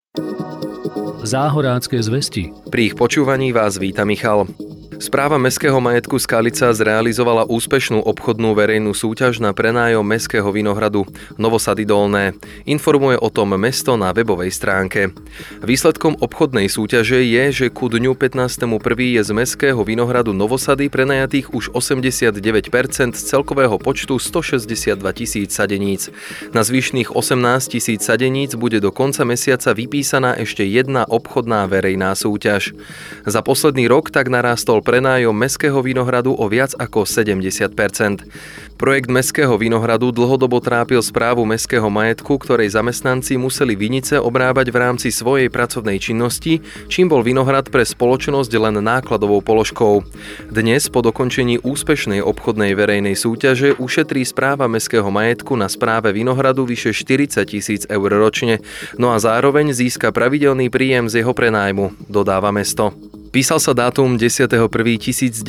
Záhorácké zvesti. Pri ich počúvaní vás víta Michal. Správa Mestského majetku Skalica zrealizovala úspešnú obchodnú verejnú súťaž na prenájom Mestského vinohradu Novosady Dolné. Informuje o tom mesto na webovej stránke. Výsledkom obchodnej súťaže je, že ku dňu 15.1. je z Mestského vinohradu Novosady prenajatých už 89% z celkového počtu 162 000 sadeníc. Na zvyšných 18 000 sadeníc bude do konca mesiaca vypísaná ešte jedna obchodná verejná súťaž. Za posledný rok tak narástol prenájom Mestského vinohradu o viac ako 70%. Projekt Mestského vinohradu dlhodobo trápil správu Mestského majetku, ktorej zamestnanci museli vinice obrábať v rámci svojej pracovnej činnosti, čím bol vinohrad pre spoločnosť len nákladovou položkou. Dnes, po dokončení úspešnej obchodnej verejnej súťaže, ušetrí správa Mestského majetku na správe vinohradu vyše 40 000 eur ročne, no a zároveň získa pravidelný príjem z jeho prenájmu, dodáva mesto. Písal sa dátum 10.1.1994,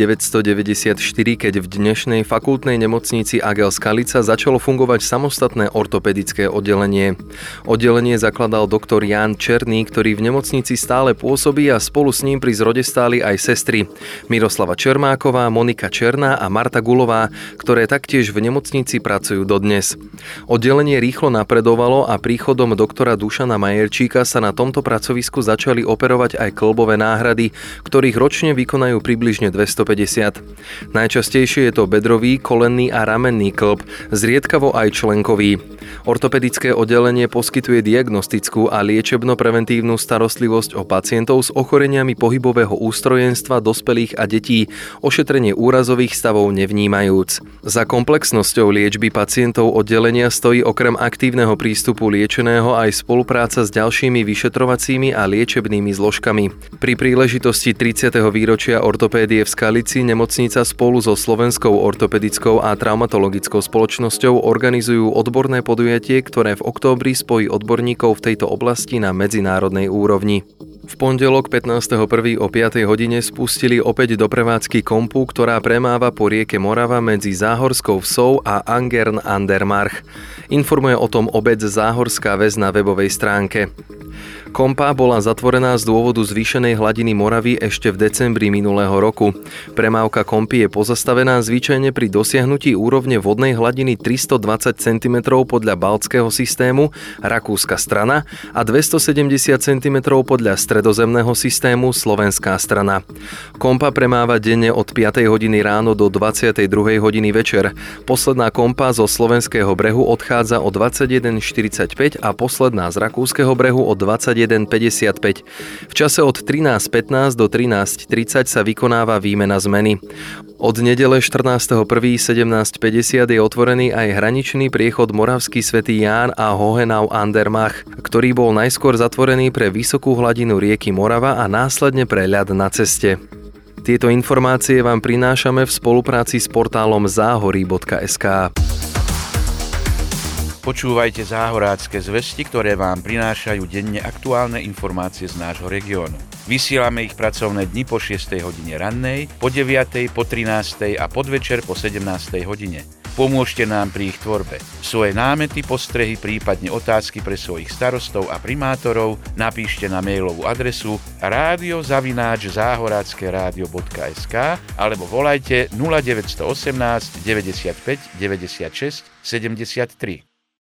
keď v dnešnej fakultnej nemocnici Agel Skalica začalo fungovať samostatné ortopedické oddelenie. Oddelenie zakladal doktor Ján Černý, ktorý v nemocnici stále pôsobí a spolu s ním pri zrode stáli aj sestry Miroslava Čermáková, Monika Černá a Marta Gulová, ktoré taktiež v nemocnici pracujú dodnes. Oddelenie rýchlo napredovalo a príchodom doktora Dušana Majerčíka sa na tomto pracovisku začali operovať aj kĺbové náhrady, ktorých ročne vykonajú približne 250. Najčastejšie je to bedrový, kolenný a ramenný kĺb, zriedkavo aj členkový. Ortopedické oddelenie poskytuje diagnostickú a liečebno-preventívnu starostlivosť o pacientov s ochoreniami pohybového ústrojenstva dospelých a detí, ošetrenie úrazových stavov nevnímajúc. Za komplexnosťou liečby pacientov oddelenia stojí okrem aktívneho prístupu liečeného aj spolupráca s ďalšími vyšetrovacími a liečebnými zložkami. Pri príležitosti 30. výročia ortopédie v Skalici nemocnica spolu so Slovenskou ortopedickou a traumatologickou spoločnosťou organizujú odborné podujatie, ktoré v októbri spojí odborníkov v tejto oblasti na medzinárodnej úrovni. V pondelok 15.1. o 5. hodine spustili opäť do prevádzky kompu, ktorá premáva po rieke Morava medzi Záhorskou Vsou a Angern an der March. Informuje o tom obec Záhorská Ves na webovej stránke. Kompa bola zatvorená z dôvodu zvýšenej hladiny Moravy ešte v decembri minulého roku. Premávka kompy je pozastavená zvyčajne pri dosiahnutí úrovne vodnej hladiny 320 cm podľa baltského systému, rakúska strana, a 270 cm podľa stredozemného systému, slovenská strana. Kompa premáva denne od 5. hodiny ráno do 22. hodiny večer. Posledná kompa zo slovenského brehu odchádza o 21.45 a posledná z rakúskeho brehu o 21.55. V čase od 13.15 do 13.30 sa vykonáva výmena zmeny. Od nedele 14.1.17.50 je otvorený aj hraničný priechod Moravský Svätý Ján a Hohenau an der Mach, ktorý bol najskôr zatvorený pre vysokú hladinu rieky Morava a následne pre ľad na ceste. Tieto informácie vám prinášame v spolupráci s portálom záhory.sk. Počúvajte Záhorácké zvesti, ktoré vám prinášajú denne aktuálne informácie z nášho regiónu. Vysielame ich pracovné dni po 6. hodine rannej, po 9., po 13. a podvečer po 17. hodine. Pomôžte nám pri ich tvorbe. Svoje námety, postrehy, prípadne otázky pre svojich starostov a primátorov napíšte na mailovú adresu radio@záhorackeradio.sk alebo volajte 0918 95 96 73.